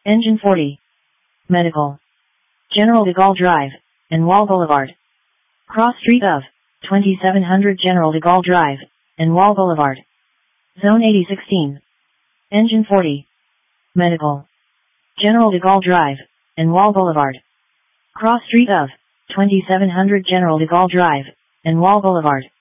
Engine 40. Medical. General de Gaulle Drive, and Wall Boulevard. Cross street of 2700 General de Gaulle Drive, and Wall Boulevard. Zone 8016. Engine 40. Medical. General de Gaulle Drive, and Wall Boulevard. Cross street of 2700 General de Gaulle Drive, and Wall Boulevard.